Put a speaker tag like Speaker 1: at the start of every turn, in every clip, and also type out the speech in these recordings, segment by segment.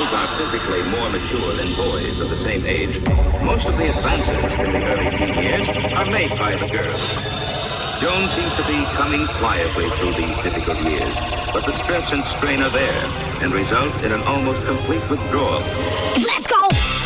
Speaker 1: girls are physically more mature than boys of the same age, most of the advances in the early teen years are made by the girls. Joan seems to be coming quietly through these difficult years, but the stress and strain are there and result in an almost complete withdrawal.
Speaker 2: Let's go!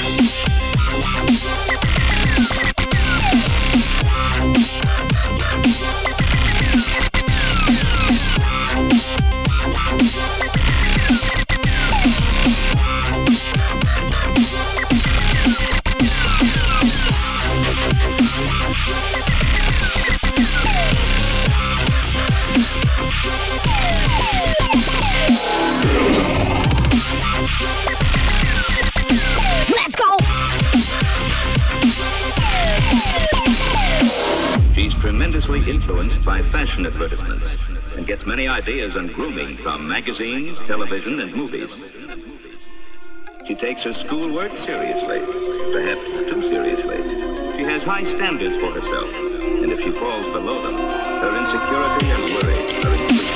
Speaker 2: Let's go!
Speaker 1: She's tremendously influenced by fashion advertisements and gets many ideas on grooming from magazines, television, and movies. She takes her schoolwork seriously, perhaps too seriously. She has high standards for herself, and if she falls below them, her insecurity and worry are increased.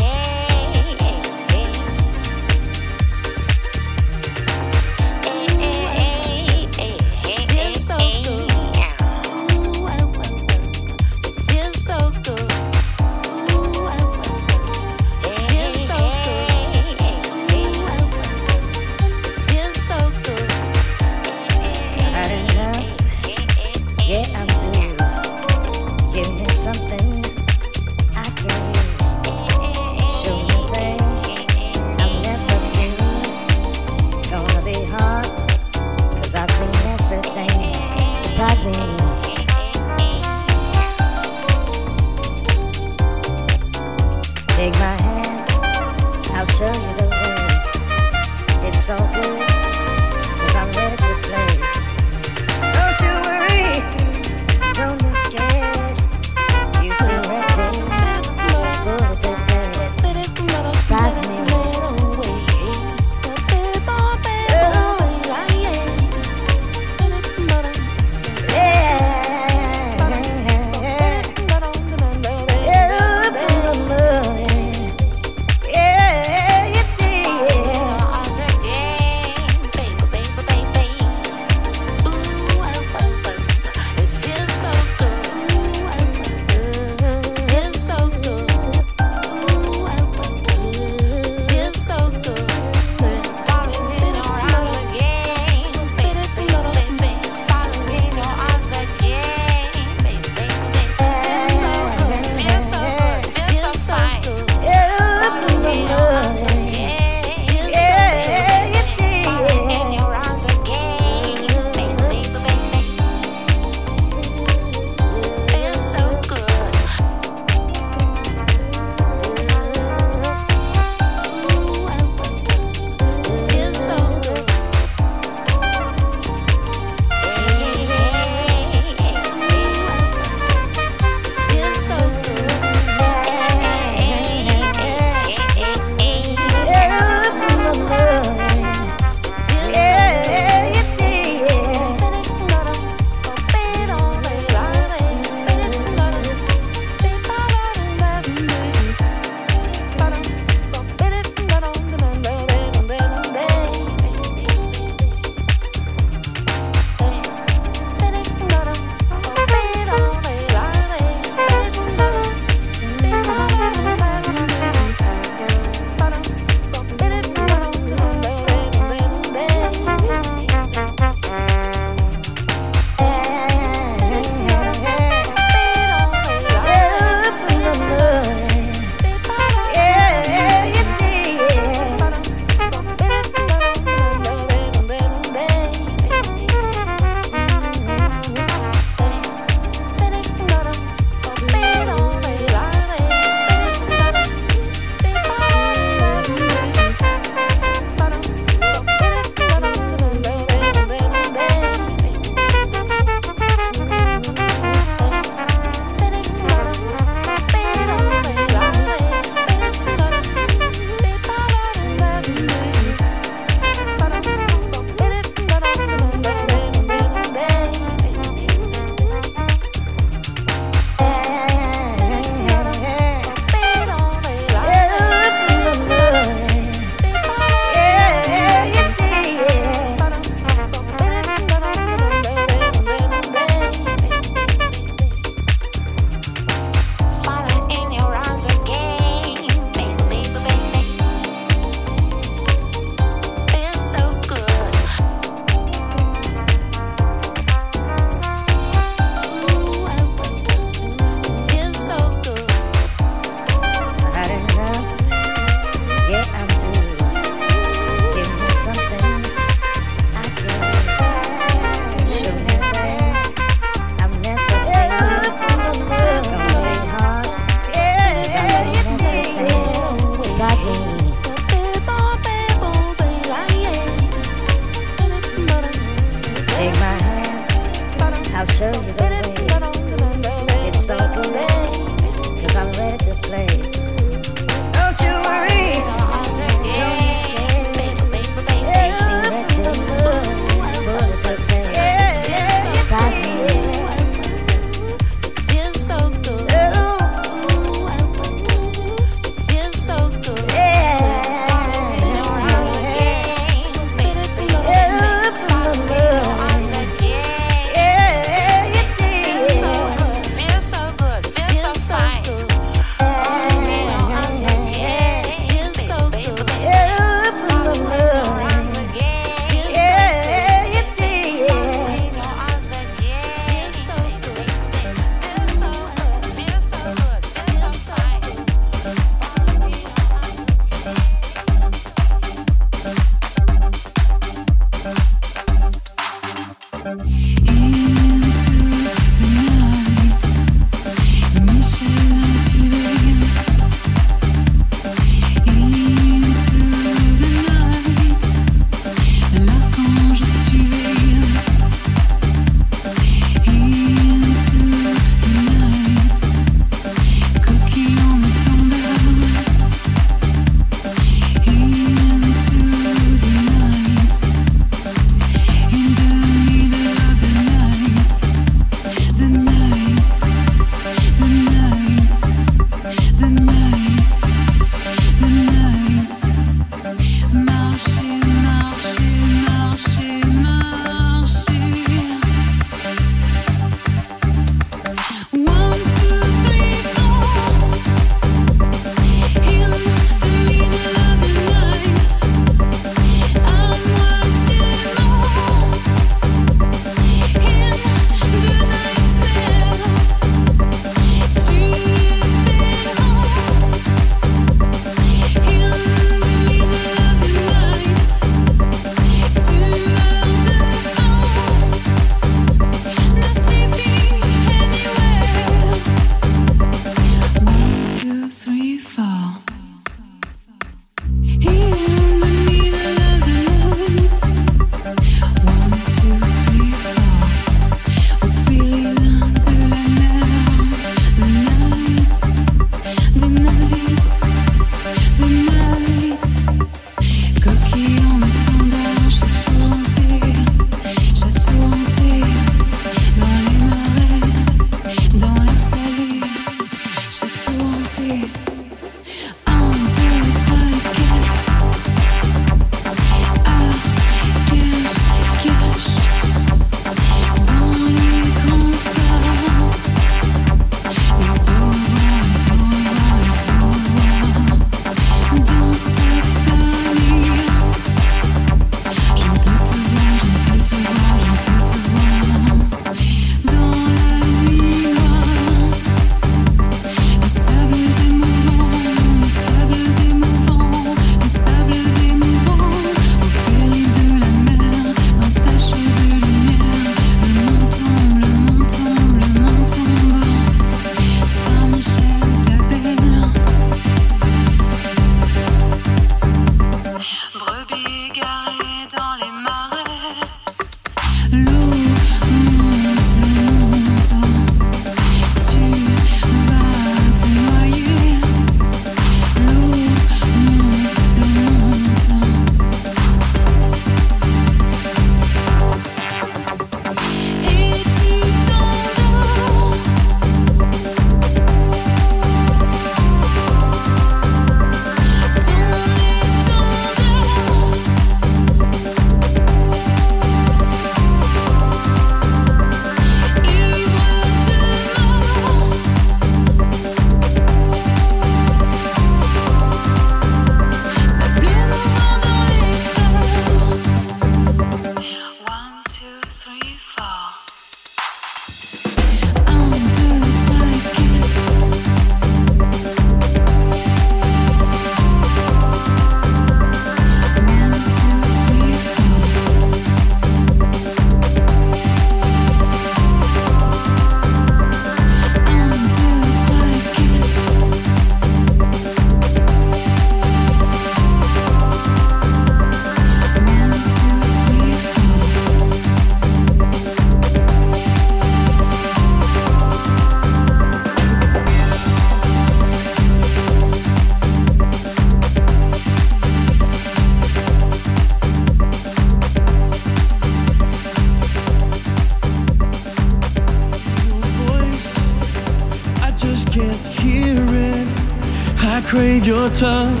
Speaker 2: crave your touch.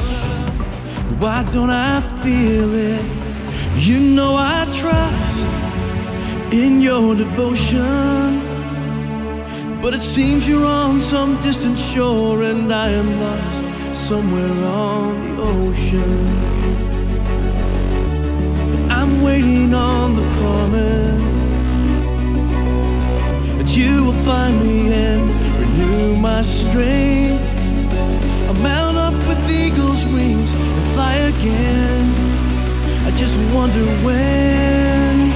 Speaker 2: Why don't I feel it? You know I trust in your devotion, but it seems you're on some distant shore and I am lost somewhere on the ocean. I'm waiting on the promise that you will find me and renew my strength. I'll mount up with eagle's wings and fly again. I just wonder when.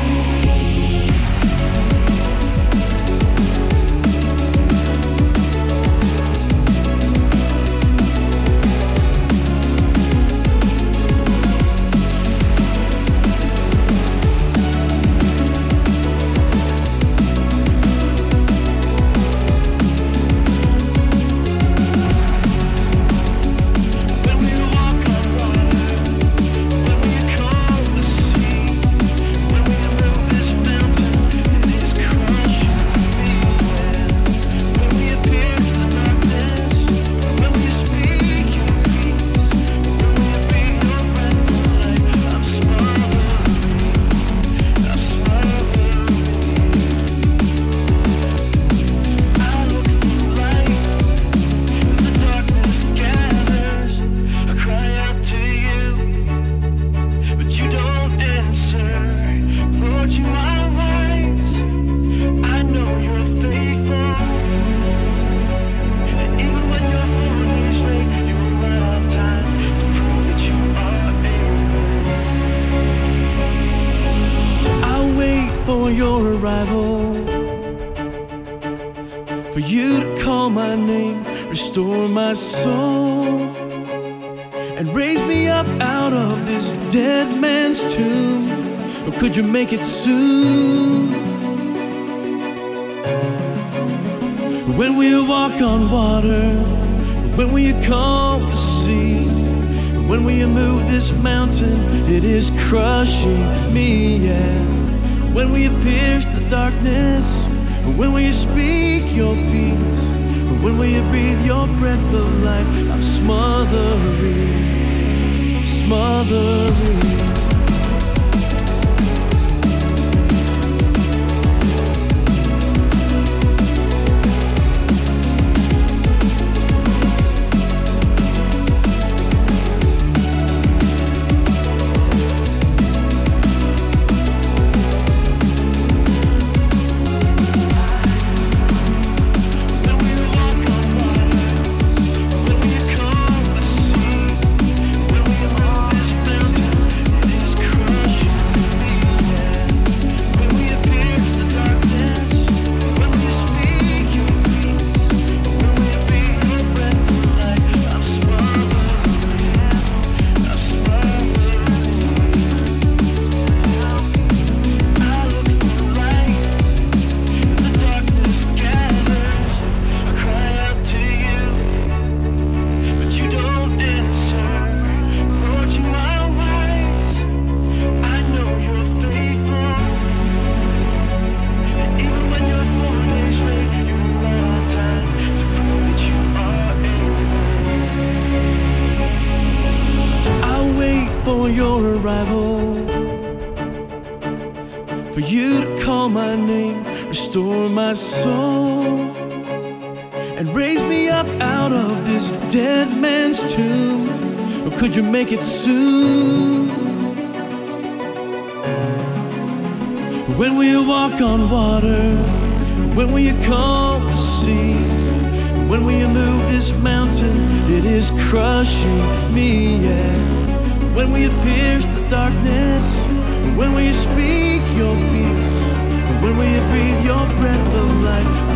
Speaker 2: Your arrival, for you to call my name, restore my soul, and raise me up out of this dead man's tomb. Or could you make it soon? When we walk on water, when we calm the sea, when we move this mountain, it is crushing me, yeah. When we pierce the darkness, when we speak your peace, When will you breathe your breath of life? I'm smothering, smothering. For your arrival, for you to call my name, restore my soul, and raise me up out of this dead man's tomb. Or could you make it soon? When will you walk on water? When will you calm the sea? When will you move this mountain? It is crushing me, yeah. When will you pierce the darkness? When will you speak your peace? When will you breathe your breath of life? I'm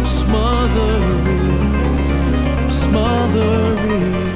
Speaker 2: smothering, smothering.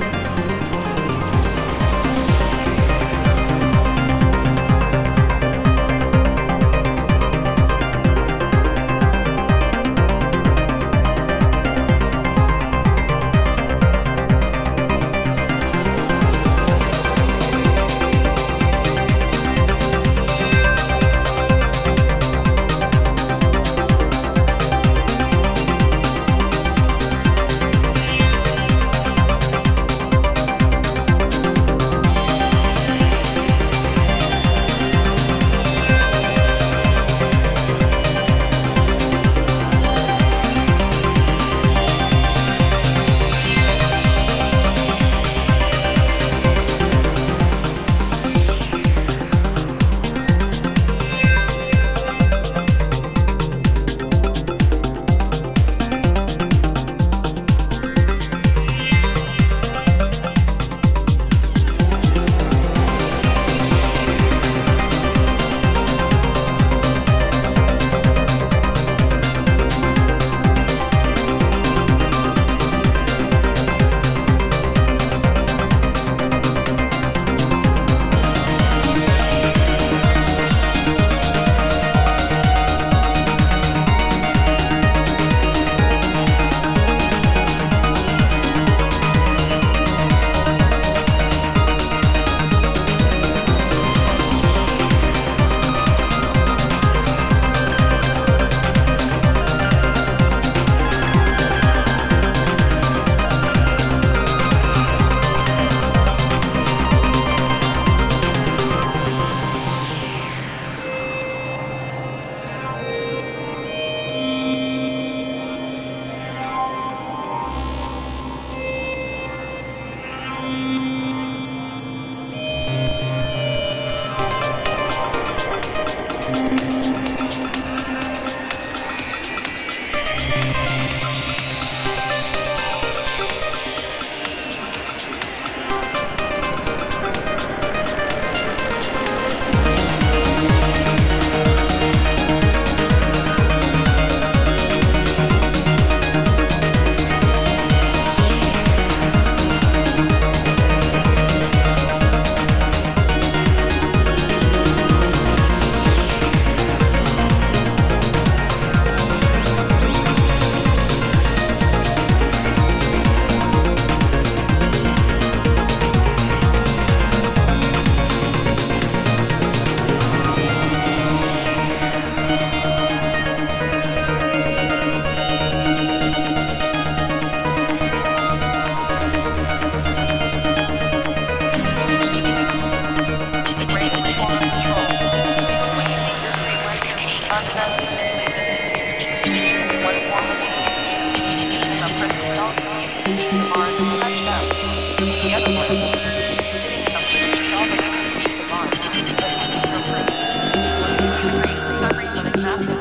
Speaker 3: The other one is sitting someplace to solve it and see the Mars, but you're free. What the human race is suffering from is massive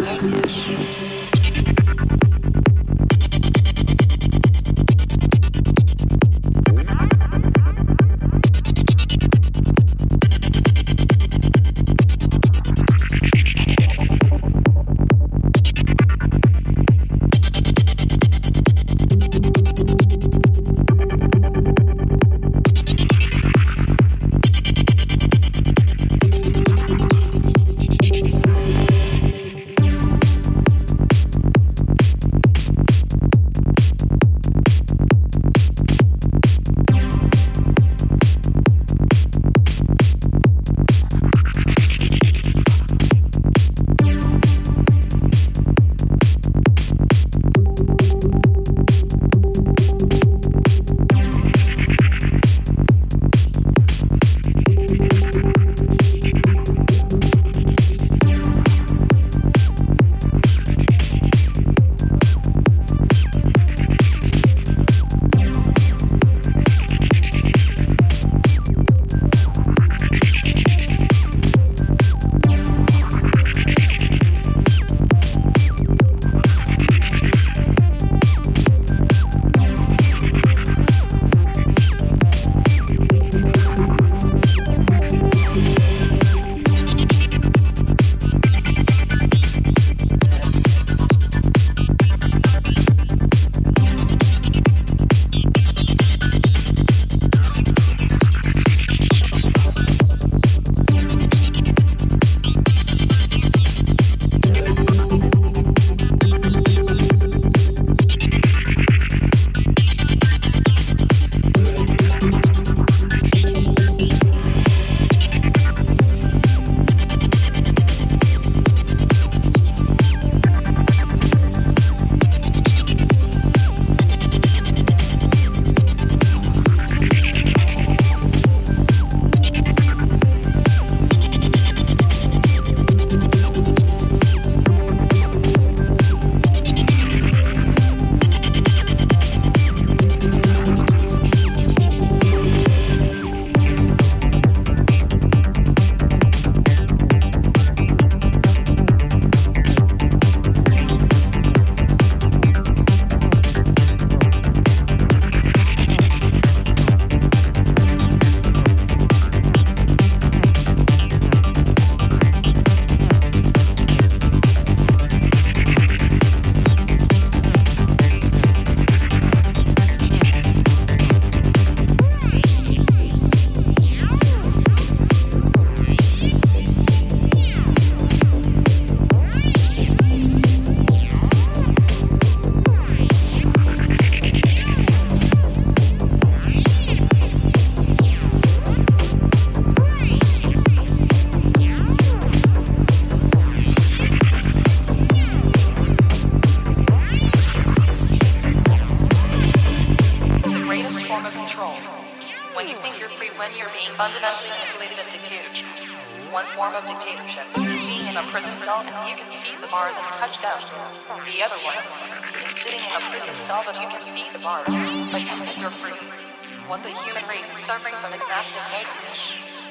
Speaker 4: fundamentally manipulated and dictatorship. One form of dictatorship is being in a prison cell and you can see the bars and touch them. The other one is sitting in a prison cell but you can see the bars, but you think you're free. What the human race is suffering from is massive negative.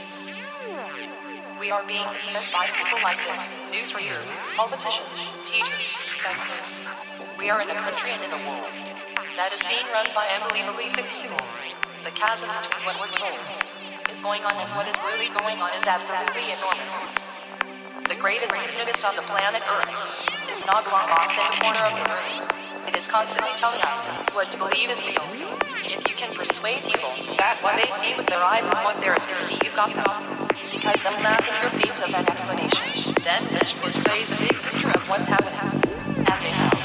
Speaker 4: We are being oppressed by people like this, news readers, politicians, teachers, families. We are in a country and in a world that is being run by unbelievably sick people. The chasm between what we're told is going on and what is really going on is absolutely enormous. The greatest hypnotist on the planet Earth is an oblong box in the corner of the room. It is constantly telling us what to believe is real. If you can persuade people that what they see with their eyes is what there is to see, you've got them. Because they'll laugh in your face of that explanation. Then which portrays a big picture of what's happening. And they have.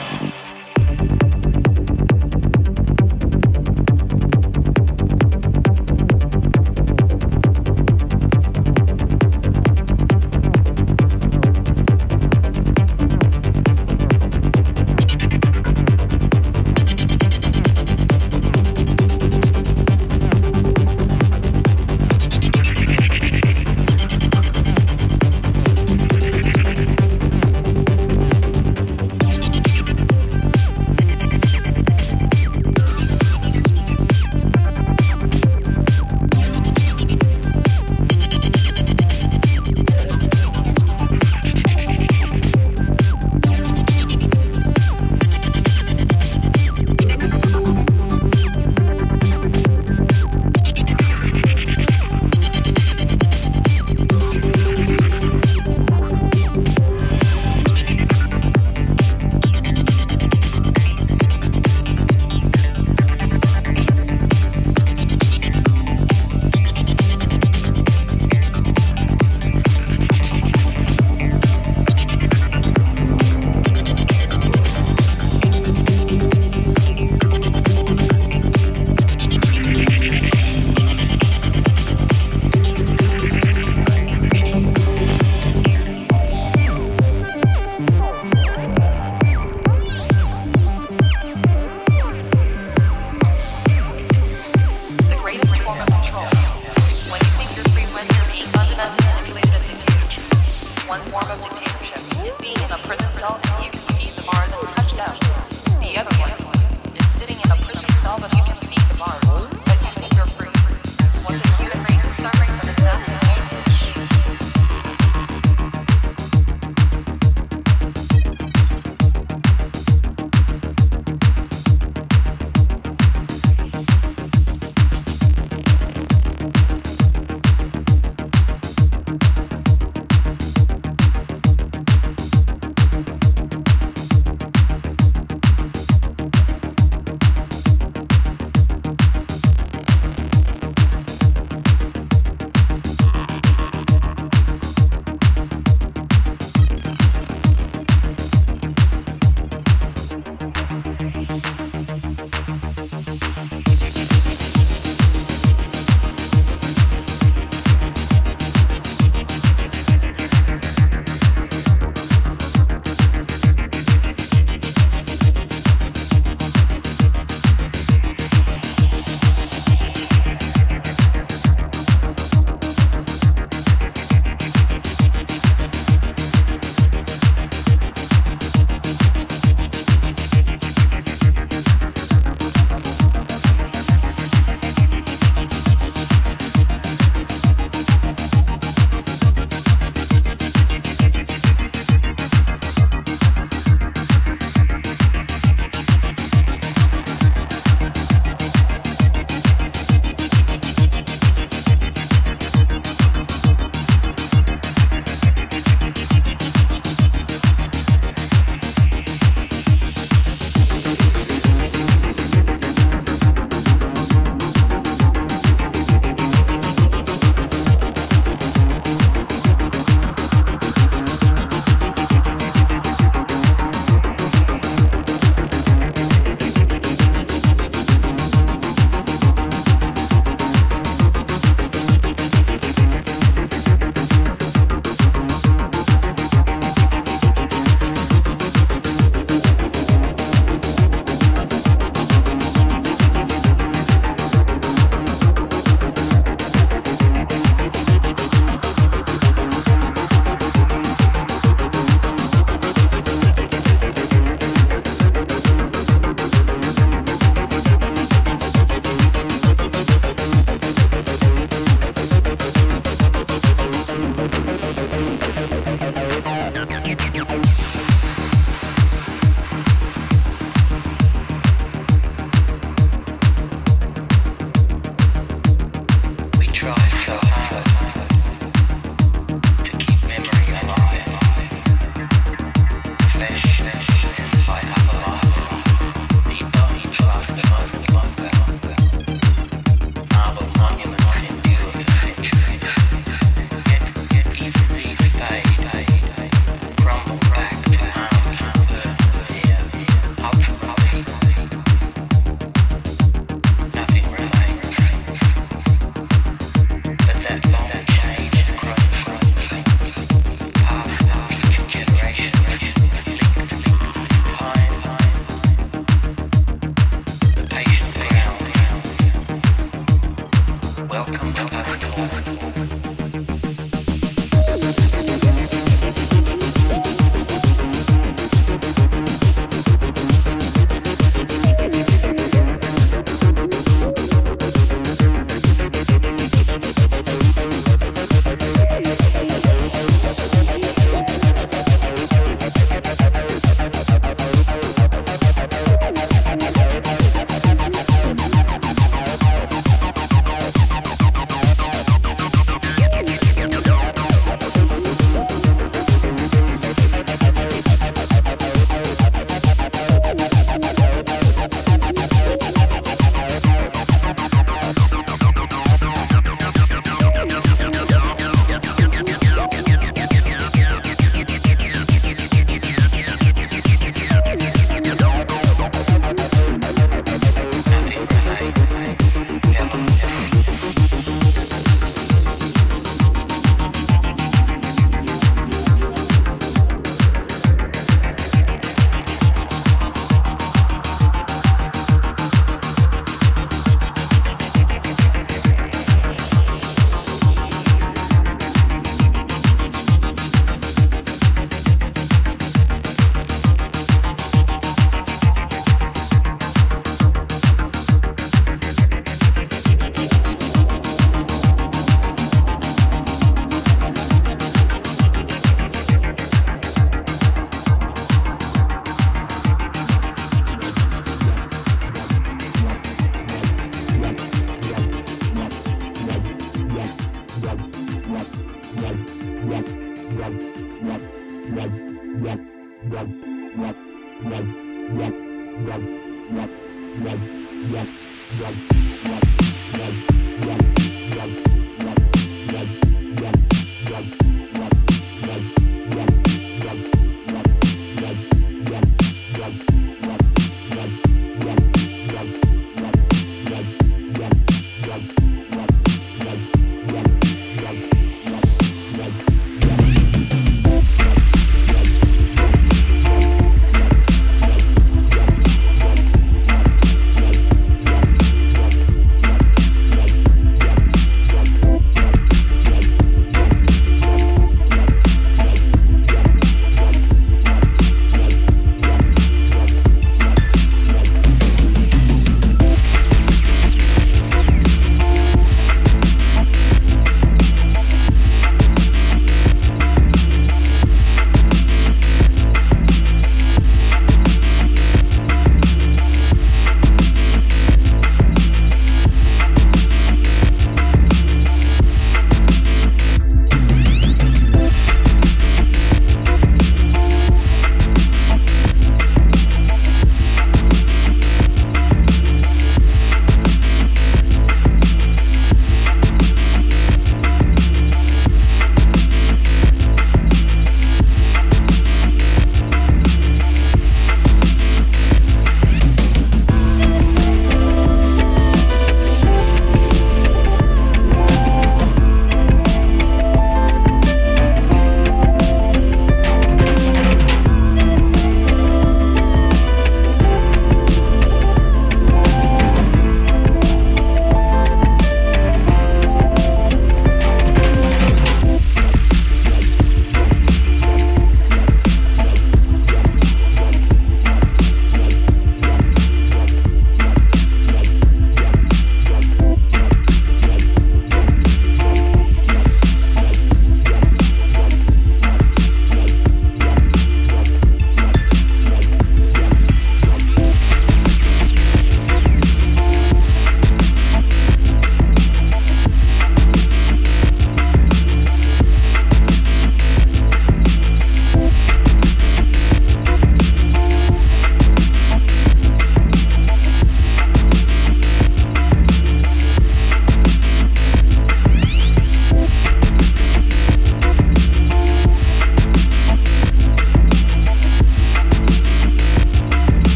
Speaker 4: form of control. When you think you're free, when you're being fundamentally manipulated and dictated. One form of dictatorship is being in a prison cell and you can see the bars and touch them. The other one is sitting in a prison cell but you can see the bars, but you think you're free. What the human race is suffering from is massive pain.